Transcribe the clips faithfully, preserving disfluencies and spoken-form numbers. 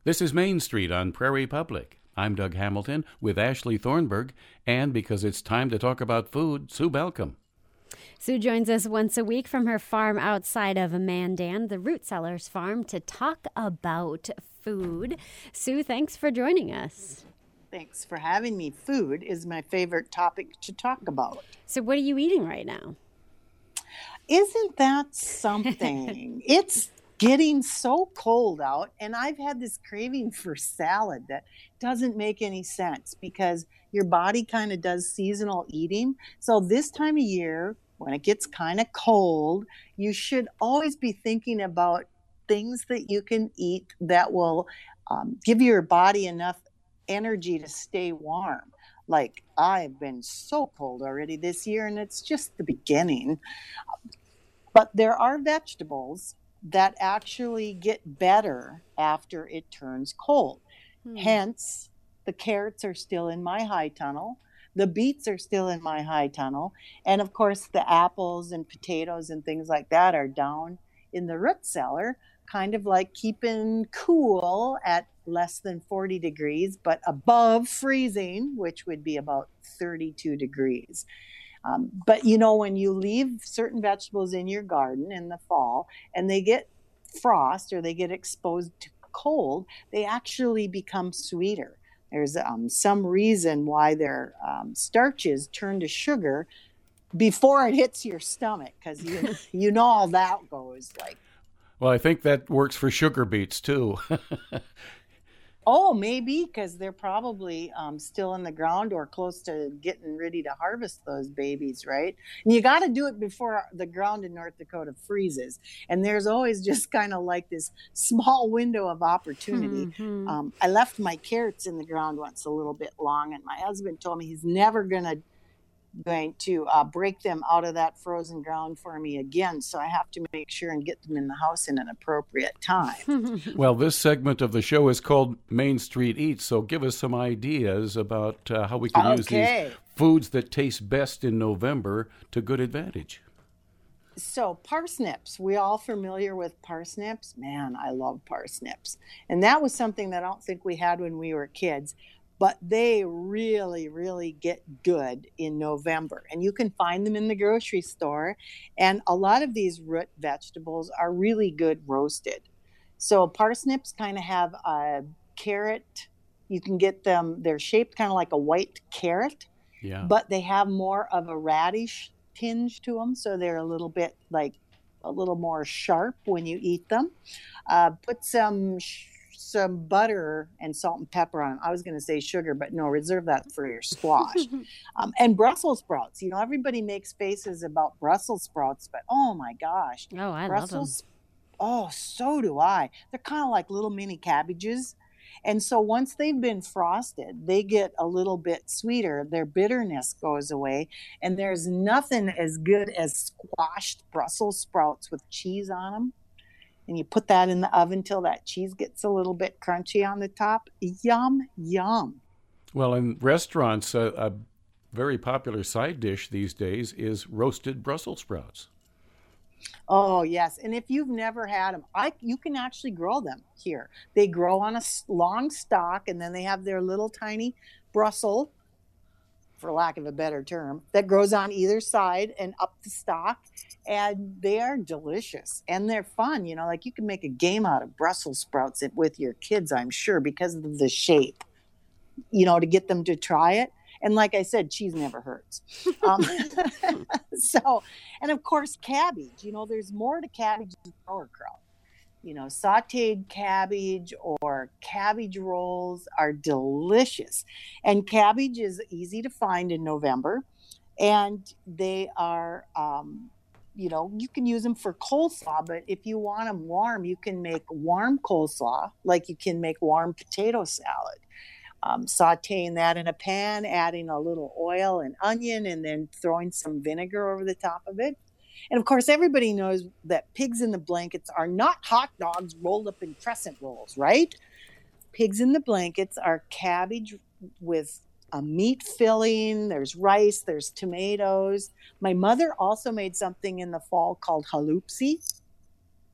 This is Main Street on Prairie Public. I'm Doug Hamilton with Ashley Thornburg, and because it's time to talk about food, Sue Balcom. Sue joins us once a week from her farm outside of Mandan, the Root Cellars Farm, to talk about food. Sue, thanks for joining us. Thanks for having me. Food is my favorite topic to talk about. So what are you eating right now? Isn't that something? It's getting so cold out, and I've had this craving for salad that doesn't make any sense because your body kind of does seasonal eating. So this time of year, when it gets kind of cold, you should always be thinking about things that you can eat that will um, give your body enough energy to stay warm. Like, I've been so cold already this year, and it's just the beginning. But there are vegetables that actually get better after it turns cold. Hmm. Hence, the carrots are still in my high tunnel. The beets are still in my high tunnel. And of course, the apples and potatoes and things like that are down in the root cellar, kind of like keeping cool at less than forty degrees, but above freezing, which would be about thirty-two degrees. Um, but, you know, when you leave certain vegetables in your garden in the fall and they get frost or they get exposed to cold, they actually become sweeter. There's um, some reason why their um, starches turn to sugar before it hits your stomach, because you, you know how that goes. Like, well, I think that works for sugar beets, too. Oh, maybe, because they're probably um, still in the ground or close to getting ready to harvest those babies, right? And you got to do it before the ground in North Dakota freezes. And there's always just kind of like this small window of opportunity. Mm-hmm. Um, I left my carrots in the ground once a little bit long, and my husband told me he's never going to going to uh, break them out of that frozen ground for me again. So I have to make sure and get them in the house in an appropriate time. Well, this segment of the show is called Main Street Eats. So give us some ideas about uh, how we can okay. use these foods that taste best in November to good advantage. So parsnips, we all familiar with parsnips? Man, I love parsnips. And that was something that I don't think we had when we were kids. But they really, really get good in November. And you can find them in the grocery store. And a lot of these root vegetables are really good roasted. So parsnips kind of have a carrot. You can get them, they're shaped kind of like a white carrot. Yeah. But they have more of a radish tinge to them. So they're a little bit like a little more sharp when you eat them. Uh, put some... Sh- some butter and salt and pepper on them. I was going to say sugar, but no, reserve that for your squash. um, and Brussels sprouts. You know, everybody makes faces about Brussels sprouts, but oh my gosh. Oh, I Brussels, love them. Oh, so do I. They're kind of like little mini cabbages. And so once they've been frosted, they get a little bit sweeter. Their bitterness goes away. And there's nothing as good as squashed Brussels sprouts with cheese on them. And you put that in the oven till that cheese gets a little bit crunchy on the top. Yum, yum. Well, in restaurants, a, a very popular side dish these days is roasted Brussels sprouts. Oh, yes. And if you've never had them, I, you can actually grow them here. They grow on a long stalk, and then they have their little tiny Brussels, for lack of a better term, that grows on either side and up the stalk. And they are delicious and they're fun. You know, like you can make a game out of Brussels sprouts with your kids, I'm sure, because of the shape, you know, to get them to try it. And like I said, cheese never hurts. Um, so, and of course, cabbage, you know, there's more to cabbage than sauerkraut. You know, sauteed cabbage or cabbage rolls are delicious. And cabbage is easy to find in November. And they are, um, you know, you can use them for coleslaw. But if you want them warm, you can make warm coleslaw like you can make warm potato salad. Um, sauteing that in a pan, adding a little oil and onion, and then throwing some vinegar over the top of it. And of course, everybody knows that pigs in the blankets are not hot dogs rolled up in crescent rolls, right? Pigs in the blankets are cabbage with a meat filling. There's rice, there's tomatoes. My mother also made something in the fall called halloupsi.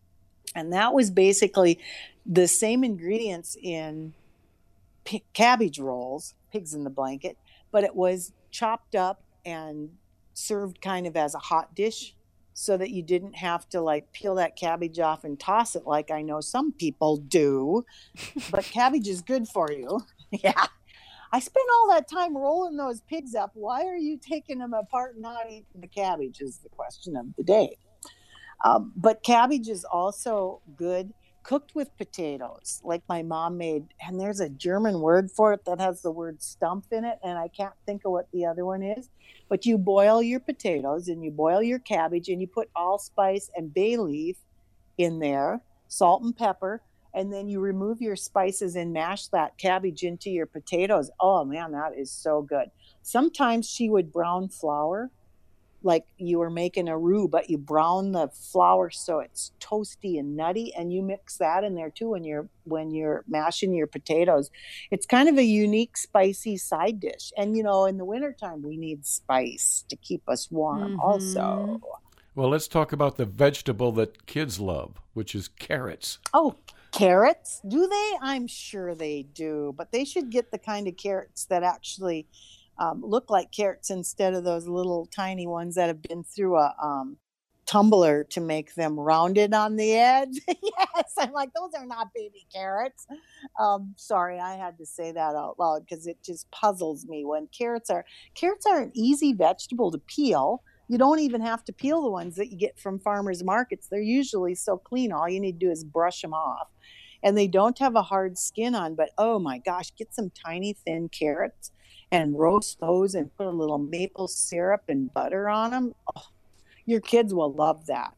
And that was basically the same ingredients in p- cabbage rolls, pigs in the blanket, but it was chopped up and served kind of as a hot dish so that you didn't have to like peel that cabbage off and toss it like I know some people do. But cabbage is good for you. Yeah. I spent all that time rolling those pigs up. Why are you taking them apart and not eating the cabbage is the question of the day. Um, but cabbage is also good cooked with potatoes, like my mom made. And there's a German word for it that has the word stumpf in it, and I can't think of what the other one is. But you boil your potatoes and you boil your cabbage and you put allspice and bay leaf in there, salt and pepper, and then you remove your spices and mash that cabbage into your potatoes. Oh man, that is so good. Sometimes she would brown flour, like you were making a roux, but you brown the flour so it's toasty and nutty, and you mix that in there too when you're when you're mashing your potatoes. It's kind of a unique spicy side dish. And you know, in the wintertime we need spice to keep us warm mm-hmm. also. Well, let's talk about the vegetable that kids love, which is carrots. Oh, carrots? Do they? I'm sure they do, but they should get the kind of carrots that actually Um, look like carrots instead of those little tiny ones that have been through a um, tumbler to make them rounded on the edge. Yes, I'm like, those are not baby carrots. Um, sorry, I had to say that out loud because it just puzzles me when carrots are, carrots are an easy vegetable to peel. You don't even have to peel the ones that you get from farmers markets. They're usually so clean. All you need to do is brush them off. And they don't have a hard skin on, but oh my gosh, get some tiny thin carrots and roast those and put a little maple syrup and butter on them. Oh, your kids will love that.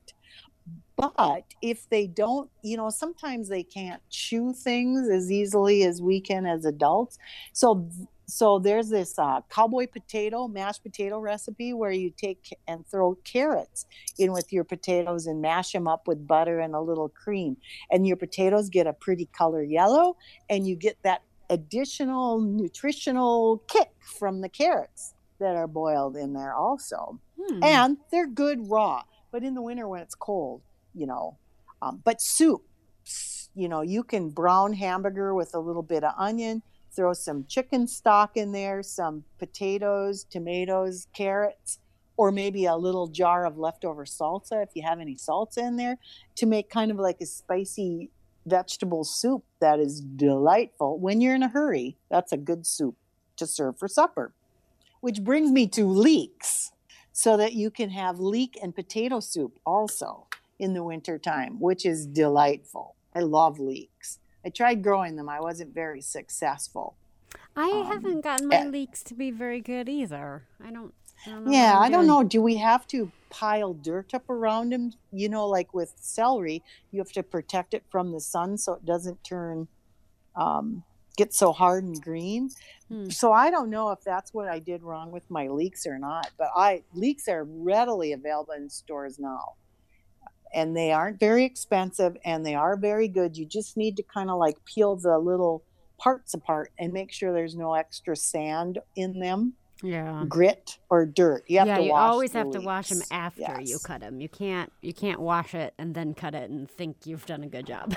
But if they don't, you know, sometimes they can't chew things as easily as we can as adults. So so there's this uh, cowboy potato, mashed potato recipe where you take and throw carrots in with your potatoes and mash them up with butter and a little cream. And your potatoes get a pretty color yellow, and you get that additional nutritional kick from the carrots that are boiled in there also. Hmm. And they're good raw, but in the winter when it's cold, you know, um, but soup, you know, you can brown hamburger with a little bit of onion, throw some chicken stock in there, some potatoes, tomatoes, carrots, or maybe a little jar of leftover salsa if you have any salsa in there to make kind of like a spicy vegetable soup that is delightful when you're in a hurry. That's a good soup to serve for supper. Which brings me to leeks, so that you can have leek and potato soup also in the wintertime, which is delightful. I love leeks. I tried growing them. I wasn't very successful. I um, haven't gotten my uh, leeks to be very good either. I don't I don't know yeah, I don't know. Do we have to pile dirt up around them? You know, like with celery, you have to protect it from the sun so it doesn't turn, um, get so hard and green. Hmm. So I don't know if that's what I did wrong with my leeks or not. But I leeks are readily available in stores now. And they aren't very expensive, and they are very good. You just need to kind of like peel the little parts apart and make sure there's no extra sand in them. Yeah, grit or dirt. You have yeah, to you wash always have leeks. to wash them after yes. you cut them. You can't you can't wash it and then cut it and think you've done a good job.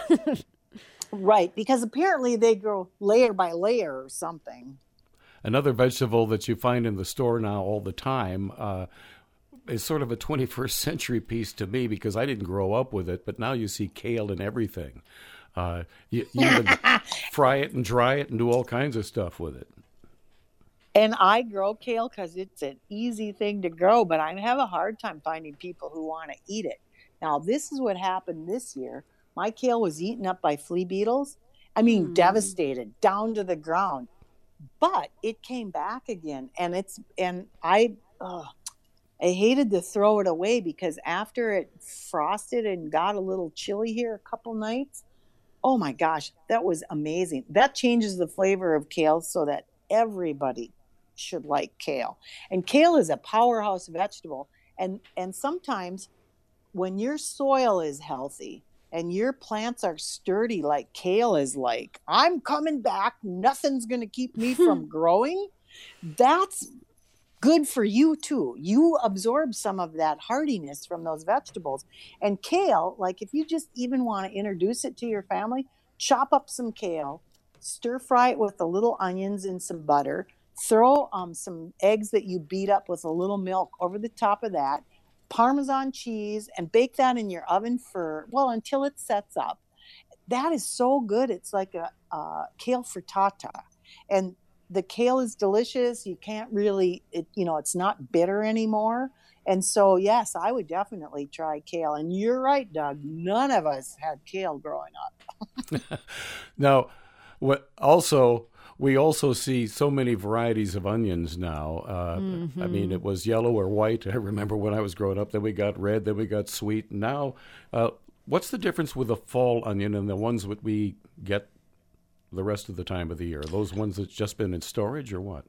Right, because apparently they grow layer by layer or something. Another vegetable that you find in the store now all the time uh, is sort of a twenty-first century piece to me because I didn't grow up with it, but now you see kale in everything. Uh, you, you even fry it and dry it and do all kinds of stuff with it. And I grow kale because it's an easy thing to grow, but I have a hard time finding people who want to eat it. Now, this is what happened this year. My kale was eaten up by flea beetles. I mean, mm. devastated, down to the ground. But it came back again, and it's and I, oh, I hated to throw it away because after it frosted and got a little chilly here a couple nights, oh my gosh, that was amazing. That changes the flavor of kale so that everybody should like kale. And kale is a powerhouse vegetable. And and sometimes when your soil is healthy and your plants are sturdy like kale is like, I'm coming back, nothing's going to keep me from growing. That's good for you too. You absorb some of that hardiness from those vegetables. And kale, like if you just even want to introduce it to your family, chop up some kale, stir fry it with the little onions and some butter, throw um, some eggs that you beat up with a little milk over the top of that, Parmesan cheese, and bake that in your oven for, well, until it sets up. That is so good. It's like a, a kale frittata. And the kale is delicious. You can't really, it, you know, it's not bitter anymore. And so, yes, I would definitely try kale. And you're right, Doug. None of us had kale growing up. Now, what also, we also see so many varieties of onions now. Uh, mm-hmm. I mean, it was yellow or white. I remember when I was growing up, then we got red, then we got sweet. Now, uh, what's the difference with a fall onion and the ones that we get the rest of the time of the year? Are those ones that's just been in storage or what?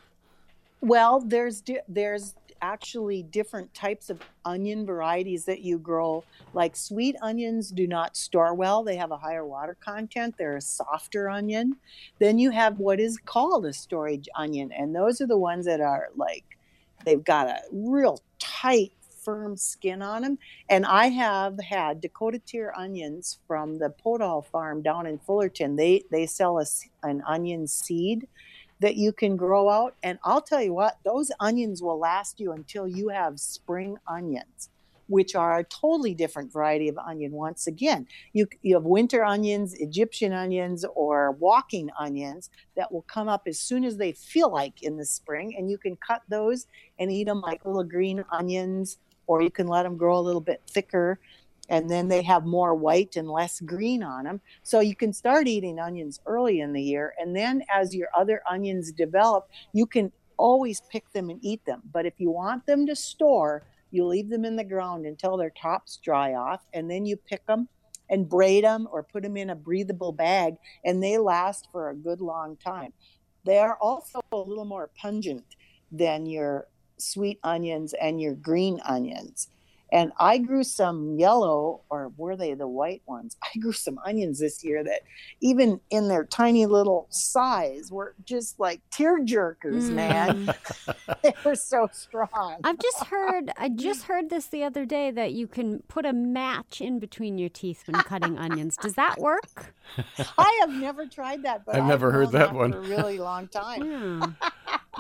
Well, there's di- there's actually different types of onion varieties that you grow. Like sweet onions do not store well. They have a higher water content. They're a softer onion. Then you have what is called a storage onion. And those are the ones that are like, they've got a real tight, firm skin on them. And I have had Dakota Tier onions from the Podol farm down in Fullerton. They they sell a, an onion seed that you can grow out. And I'll tell you what, those onions will last you until you have spring onions, which are a totally different variety of onion. Once again, you, you have winter onions, Egyptian onions, or walking onions that will come up as soon as they feel like in the spring. And you can cut those and eat them like little green onions, or you can let them grow a little bit thicker. And then they have more white and less green on them. So you can start eating onions early in the year. And then as your other onions develop, you can always pick them and eat them. But if you want them to store, you leave them in the ground until their tops dry off. And then you pick them and braid them or put them in a breathable bag. And they last for a good long time. They are also a little more pungent than your sweet onions and your green onions. And I grew some yellow, or were they the white ones? I grew some onions this year that even in their tiny little size were just like tear jerkers, mm. man. They were so strong. I've just heard, I just heard this the other day that you can put a match in between your teeth when cutting onions. Does that work? I have never tried that, but I've I've never heard that, that one for a really long time. Yeah.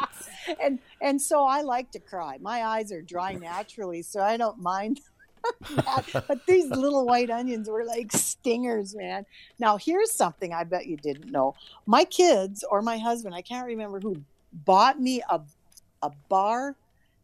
and and so I like to cry. My eyes are dry naturally, so I don't mind that. But these little white onions were like stingers, man. Now, here's something I bet you didn't know. My kids or my husband, I can't remember who, bought me a a bar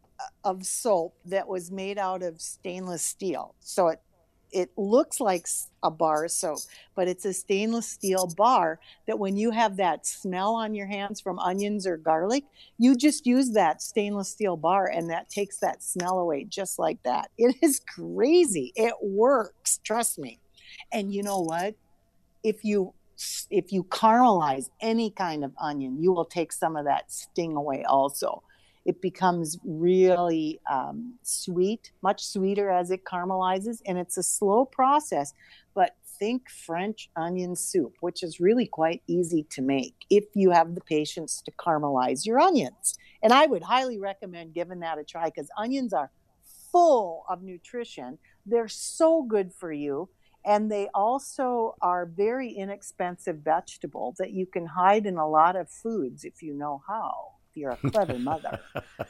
of soap that was made out of stainless steel. So it It looks like a bar of soap, but it's a stainless steel bar that when you have that smell on your hands from onions or garlic, you just use that stainless steel bar and that takes that smell away just like that. It is crazy. It works. Trust me. And you know what? If you if you caramelize any kind of onion, you will take some of that sting away also. It becomes really um, sweet, much sweeter as it caramelizes, and it's a slow process. But think French onion soup, which is really quite easy to make if you have the patience to caramelize your onions. And I would highly recommend giving that a try because onions are full of nutrition. They're so good for you. And they also are very inexpensive vegetable that you can hide in a lot of foods if you know how. You're a clever mother.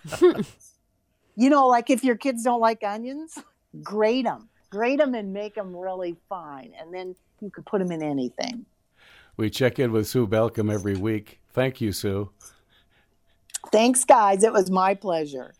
You know, like if your kids don't like onions, grate them. Grate them and make them really fine. And then you can put them in anything. We check in with Sue Balcomb every week. Thank you, Sue. Thanks, guys. It was my pleasure.